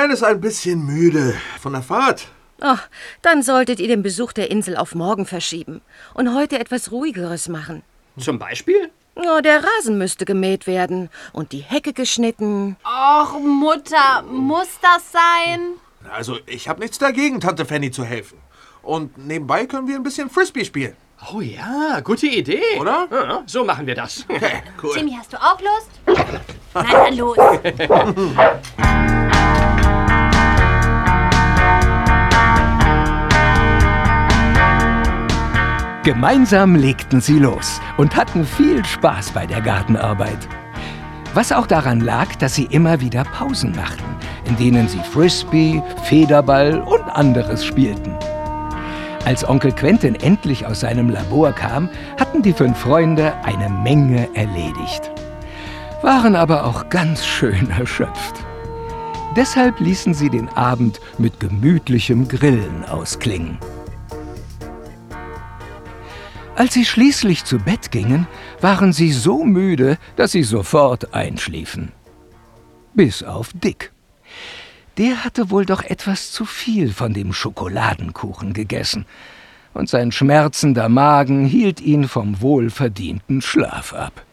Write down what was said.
Kleines ein bisschen müde von der Fahrt. Ach, dann solltet ihr den Besuch der Insel auf morgen verschieben und heute etwas Ruhigeres machen. Zum Beispiel? Oh, der Rasen müsste gemäht werden und die Hecke geschnitten. Och, Mutter, muss das sein? Also, ich habe nichts dagegen, Tante Fanny zu helfen. Und nebenbei können wir ein bisschen Frisbee spielen. Oh ja, gute Idee. Oder? Ja, so machen wir das. Okay, cool. Timmy, hast du auch Lust? Na dann los. Gemeinsam legten sie los und hatten viel Spaß bei der Gartenarbeit. Was auch daran lag, dass sie immer wieder Pausen machten, in denen sie Frisbee, Federball und anderes spielten. Als Onkel Quentin endlich aus seinem Labor kam, hatten die 5 Freunde eine Menge erledigt. Waren aber auch ganz schön erschöpft. Deshalb ließen sie den Abend mit gemütlichem Grillen ausklingen. Als sie schließlich zu Bett gingen, waren sie so müde, dass sie sofort einschliefen. Bis auf Dick. Der hatte wohl doch etwas zu viel von dem Schokoladenkuchen gegessen, und sein schmerzender Magen hielt ihn vom wohlverdienten Schlaf ab.